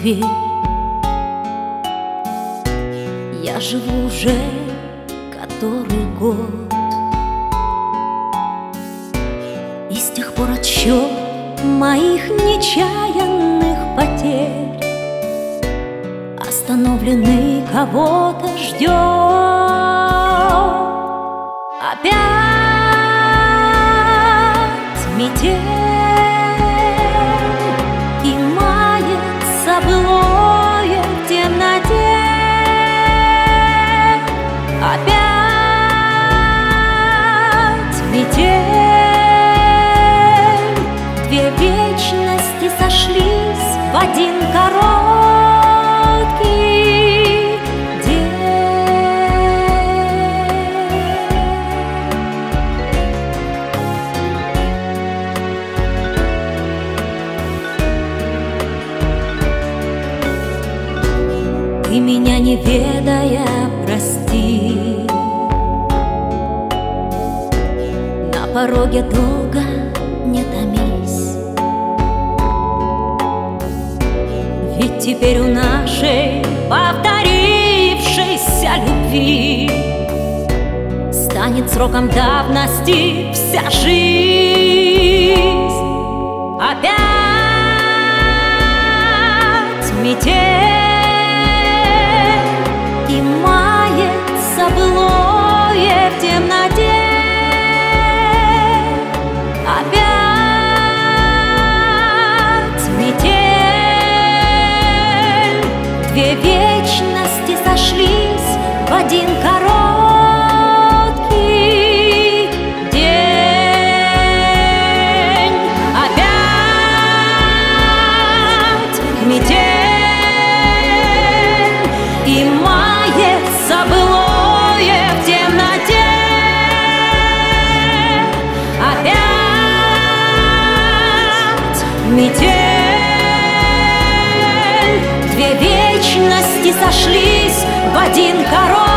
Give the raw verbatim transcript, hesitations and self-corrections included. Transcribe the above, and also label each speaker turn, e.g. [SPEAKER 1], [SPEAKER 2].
[SPEAKER 1] дверь. Я живу уже который год, и с тех пор отсчет моих нечаянных потерь остановленный кого-то ждет. Опять метель, и мается былое в темноте. Опять метель, две вечности сошлись в один короткий день. Ты меня не ведая, прости, на пороге долго не томись, ведь теперь у нашей повторившейся любви станет сроком давности вся жизнь. Опять метель, и мается былое в темноте. Опять метель, две вечности сошлись в один короткий день. Опять метель, и мается былое в темноте. Опять метель, две вечности сошлись в один короткий